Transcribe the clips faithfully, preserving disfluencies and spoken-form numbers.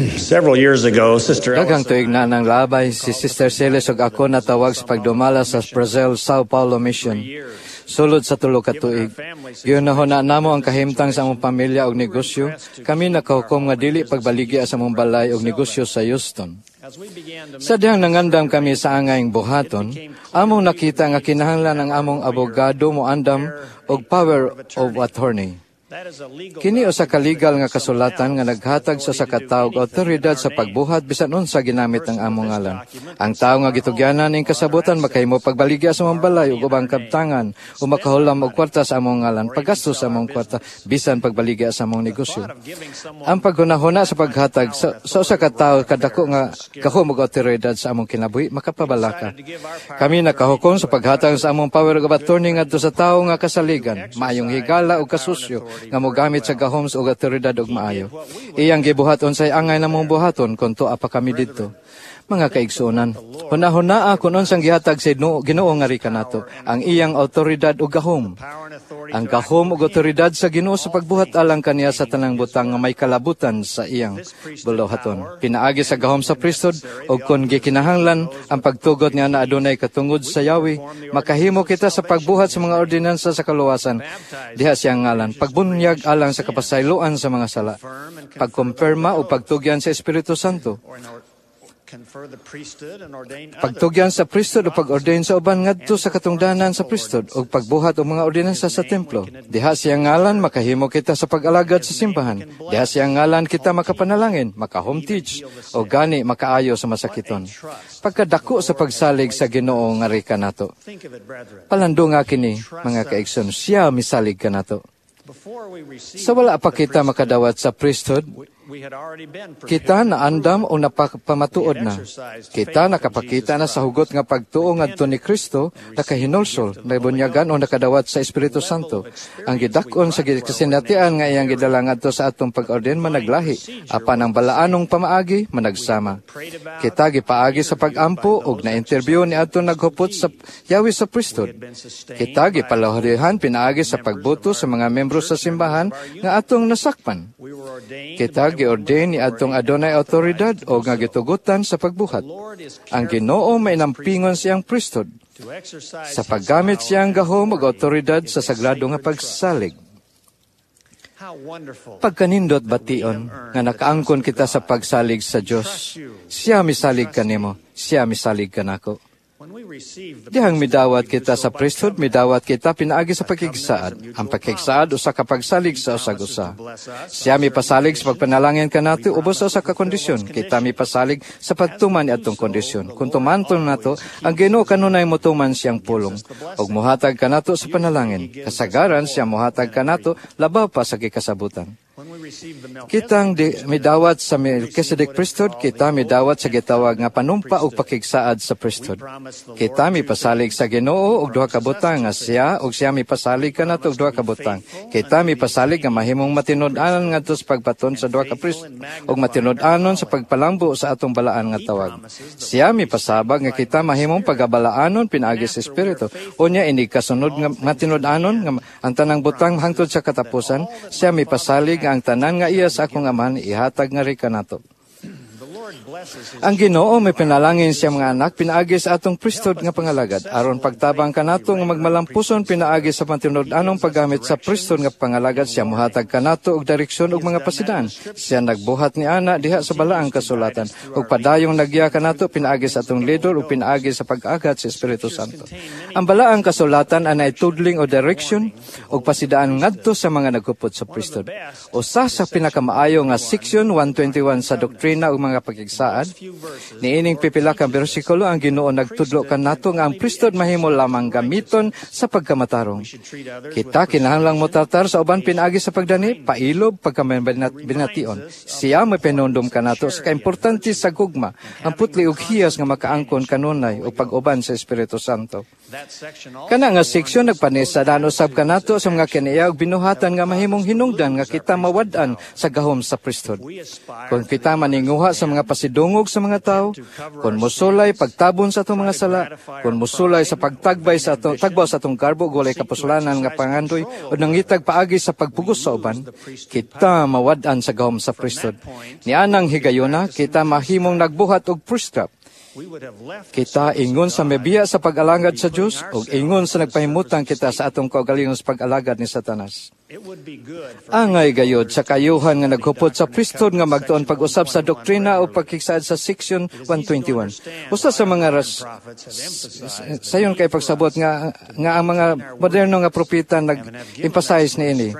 Several years ago, Sister Daghang Ellison tuig na nang labay si Sister Celes ug ako natawag sa pagdumala sa Brazil, Sao Paulo Mission. Sulod sa tulo ka tuig, ginahuna namo ang kahimtang sa among pamilya og negosyo. Kami nakahukom nga dili pagbaligya sa among balay og negosyo sa Houston. Sa dihang nangandam kami sa angayng buhaton, among nakita nga kinahanglan ang among abogado mo andam og power of attorney. Kini usa ka legal nga kasulatan nga naghatag sa sa katawag awtoridad sa pagbuhat bisan unsa ginamit ang among ngalan. Ang tawo nga gitugyanan ning kasabutan makahimo pagbaligya sa among balay ug ubang kabtangan o makahulam og kwarta sa among ngalan, paggastos sa among kwarta bisan pagbaligya sa among negosyo. Ang paghunahuna sa paghatag sa, sa usa ka tawo kadako nga kahum og awtoridad sa among kinabuhi makapabalaka. Kami nakahukom sa paghatag sa among power of attorney ngadto sa tawo nga kasaligan, maayong higala ug kasusyo nga mogamit sa gahoms o awtoridad og maayo. Iyang gibuhat unsay angay namong buhaton kun tuwa pa kami didto. Mga kaigsuonan, hunahunaa kung unsang gihatag sa Ginoo nga ri kanato ang iyang awtoridad ug gahom. Ang gahom ug awtoridad sa Ginoo sa pagbuhat alang kaniya sa tanang butang nga may kalabutan sa iyang buluhaton. Pinaagi sa gahom sa pristod ug kun gikinahanglan ang pagtugot niya na adunay katungod sa Yahweh, makahimo kita sa pagbuhat sa mga ordinansa sa kaluwasan diha siyang ngalan, pagbunyag alang sa kapasayloan sa mga sala, pagkumpirma o pagtugyan sa Espiritu Santo, pagtugyan sa pristod o pag-ordain sa uban ngadto sa katungdanan sa pristod o pagbuhat og mga ordinansa sa templo. Diha siyang ngalan makahimo kita sa pag-alagad sa simbahan. Diha siyang ngalan kita makapanalangin, maka-home teach o gani makaayo sa masakiton. Pagkadako sa pagsalig sa Ginoo nga ri kanato. Palando nga kini mga kaigsoon, siya misalig kanato. Sa wala pa kita makadawat sa priesthood, kita naandam o napamatuod na. Kita nakapakita na sa hugot nga pagtuo ngadto ni Kristo, nakahinulsol, nabunyagan o nakadawat sa Espiritu Santo. Ang gidakon sa kasinatian nga iyang gidala ngadto sa atong pag-orden managlahi, apan ang balaanong pamaagi managsama. Kita gipaagi sa pag-ampo ug na-interview ni atong naghupot sa Yahweh sa priesthood. Kita gipalahurihan pinaagi sa pagboto sa mga membro sa simbahan nga atong nasakpan. Kita gi-ordain ni atong adunay awtoridad o nga gitugutan sa pagbuhat. Ang Ginoo may nampingon siyang priesthood sa paggamit siyang gahom ug awtoridad sa sagrado nga pagsalig. Pagkanindot bation nga nakaangkon kita sa pagsalig sa Dios, siya misalig kanimo, siya misalig kanako. Dihang midawat kita sa priesthood, midawat kita pinaagi sa pagkigsaad. Ang pagkigsaad usa ka pagsalig sa usag-usa. Siya mi pasalig sa pagpanalangin kanato ubos sa usa ka kondisyon. Kita mi pasalig sa pagtuman ni atong kondisyon. Kung tumanton nato, ang Ginoo kanunay motuman siyang pulong ug mohatag kanato sa panalangin. Kasagaran siya mohatag kanato labaw pa sa gikasabutan. Kitang di, midawat sa Melchizedek priesthood, kita midawat sa gitawag nga panumpa o pakigsaad sa priesthood. Kita mipasalig sa Ginoo og duha ka butang nga siya og siya mipasalig kanato og duha ka butang. Kita mipasalig nga mahimong matinud-anon ngadto sa pagpaton sa duha ka priesthood og matinud-anon sa pagpalambo sa atong balaan nga tawag. Siya mipasabag nga kita mahimong pagabalaanon pinaagi sa Espiritu. Unya ini kasunod nga matinud-anon nga ang tanang butang hangtod sa katapusan, siya mipasalig nga ang tanan nga iya sa akong amahan ihatag nga ri kanato. Ang Ginoo may pinalangin siya mga anak pinaagi sa atong priesthood nga pangalagad aron pagtabang kanato nga magmalampuson pinaagi sa pantinud-anong paggamit sa priesthood nga pangalagad siya mohatag kanato og direksyon og mga pasidaan. Siya nagbuhat ni ana diha sa balaang kasulatan ug padayong nagya kanato pinaagi sa atong leader ug pinaagi sa pag-agat sa Espiritu Santo. Ang balaang kasulatan anay tudling o direksyon ug pasidaan ngadto sa mga naghupot sa priesthood. Usa sa pinakamaayo nga section one twenty-one sa doktrina ug mga pagkigsaad niining pipila ka bersikulo ang Ginoo nagtudlo kanato nga ang priesthood mahimo lamang gamiton sa pagkamatarong. Kita kinahanglang motatar sa uban pinaagi sa pagdani, pailob pagkamanbination. Siya may pinondom kanato sa kaimportante sa gugma, ang putli ug hiyas nga makaangkon kanunay o pag-uban sa Espiritu Santo. Kana nga seksyon nagpanisa daan usab kanato sa mga kaniya ug binuhatan nga mahimong hinungdan nga kita mawad-an sa gahom sa priesthood. Kung kita maninguha sa mga pasidungog sa mga tao, kung musulay pagtabon sa atong mga sala, kung musulay sa pagtagbay sa atong tagbaw sa atong garbo walay kapusulanan nga pangandoy o nangitag paagi sa pagpugos sa uban, kita mawad-an sa gahom sa priesthood. Nianang higayuna kita mahimong nagbuhat og prescript. Kita ingon sa mebiya sa pag-alangad sa Dios ug ingon sa nagpahimutang kita sa atong kaugalingon sa pag-alagad ni Satanas. Angay gayod sa kayuhan nga naghupot sa priesthood nga magtuon pag-usab sa doktrina o pagkiksaad sa section one twenty-one. Usa sa mga ras sayon kay pagsabot nga nga ang mga moderno nga propeta nag-emphasize niini.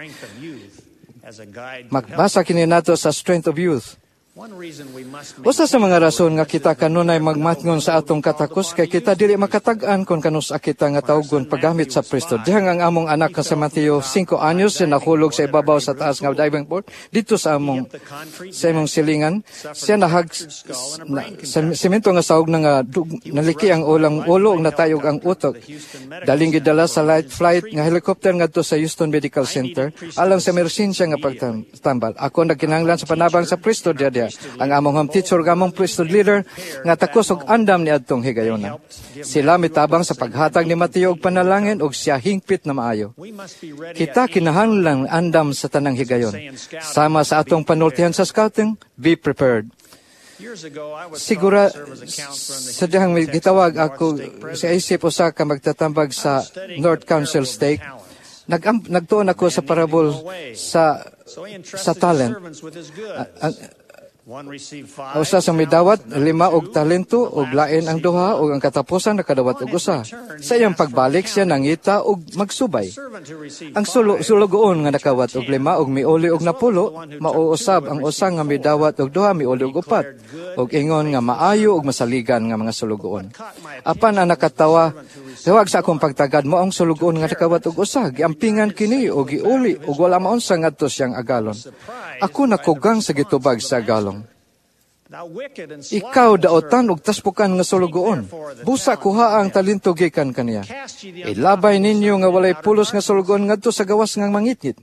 Magbasa kini nato sa Strength of Youth. Usa sa mga rason nga kita kanunay magmatngon sa atong katakos kay kita dili makatag-an kung kanusa kita nga tawgon paggamit sa priesthood. Dihang ang among anak nga sa Mateo five anyos siya nahulog sa ibabaw sa taas nga diving board dito sa among sa imong silingan. Siya nahag na, sa semento nga sahog na nga dug, naliki ang ulang ulo ug natayog ang utok. Daling gidala sa light flight nga helicopter ngadto sa Houston Medical Center alang sa emerhensya nga pagtambal. Ako nagkinahanglan sa panabang sa priesthood dia ang among home teacher, ang among priesthood leader, nga takos og andam ni adtong higayuna. Sila mitabang sa paghatag ni Mateo og panalangin og siya hingpit na maayo. Kita kinahanglan andam sa tanang higayon. Sama sa atong panultihan sa scouting, be prepared. Sigura, sa dihang gitawag ako, sa isip usa ka magtatambag sa North Council Stake, Nag nagtuon ako sa parable sa sa talent. Uh, uh, Usa sa midawat, lima og talento, og lain ang duha, og ang katapusan nakadawat og usa. Sa iyang pagbalik, siya nangita og magsubay. Ang sulo, sulugoon nga nakawat og lima, og miuli og napulo, mauusab ang usa nga midawat og duha, miuli og upat, og ingon nga maayo og masaligan nga mga sulugoon. Apan ang nakatawa, tawag sa akong pagtagad mo ang sulugoon nga nakawat og usa, giampingan kini og giuli, og wala maunsa ngadto siyang agalon. Ako nakugang sa gitubag sa agalon. Ikaw daotan og taspukan nga sulugoon. Busa kuha ang talento gikan kaniya. Ilabay ninyo nga walay pulos nga sulugoon ngadto sa gawas nga mangitngit.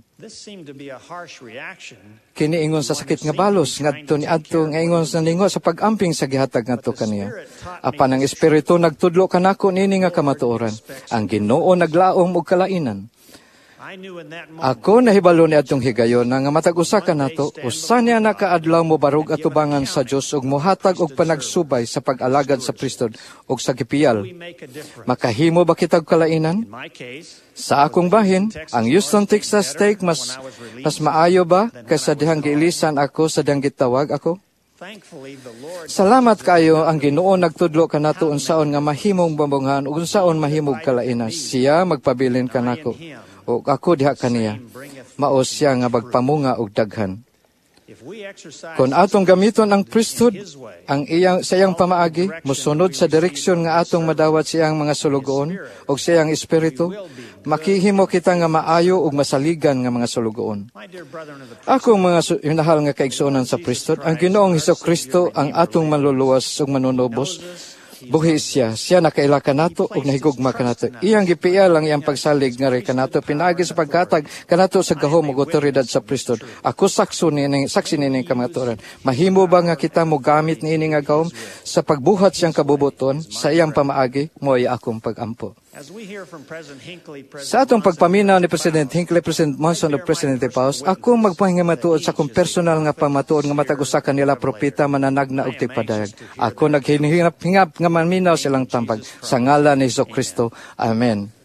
Kini ingon sa sakit nga balos ngadto ni adto nga ingon sa ningo sa pag-amping sa gihatag ngadto kaniya. Apan ang espiritu nagtudlo kanako nini nga kamatuoran. Ang Ginoo naglaom og kalainan. Ako nahibalo ni atong higayon na nga matag usa ka nato, usa niya nakaadlaw mo barog atubangan sa Dios ug mohatag og panagsubay sa pag-alagad sa priesthood ug sa gipiyal. Makahimo ba kitag kalainan? Sa akong bahin, ang Houston, Texas stake mas mas maayo ba kaysa dihang giilisan ako sa dihang gitawag ako? Salamat kayo ang Ginoo nagtudlo kanato unsaon nga mahimong bambunghan ug unsaon mahimog kalainan. Siya magpabilin kanako. O ako diha kaniya, mao siya nga magpamunga og daghan. Kung atong gamiton ang priesthood, ang iyang sa iyang pamaagi, musunod sa direksyon nga atong madawat siyang mga sulugoon o sa iyang espiritu, makihimo kita nga maayo ug masaligan nga mga sulugoon. Akong mga hinahal nga kaigsuonan sa priesthood, ang Ginoong Hesukristo ang atong manluluwas ug manunubos. Buhi siya, siya nakaila kanato ug nahigugma kanato. Iyang gipiya lang iyang pagsalig nga ri kanato pinaagi sa pagkatag kanato sa gahom ug otoridad sa priesthood. Ako sakso nini saksi nini kamatuoran. Mahimo ba nga kita mo gamit niini nga gahom sa pagbuhat siyang kabubuton sa iyang pamaagi mo'y akong pagampo. Sa atong pagpaminaw ni President Hinckley, President Monson ug Presidente Paus, ako magpahinga matuod sa akong personal nga pamatuod nga matag usa kanila propeta mananagna ug tigpadayag. Ako naghinihingap-hingap nga maminaw silang tambag sa ngalan ni Hesukristo. Amen.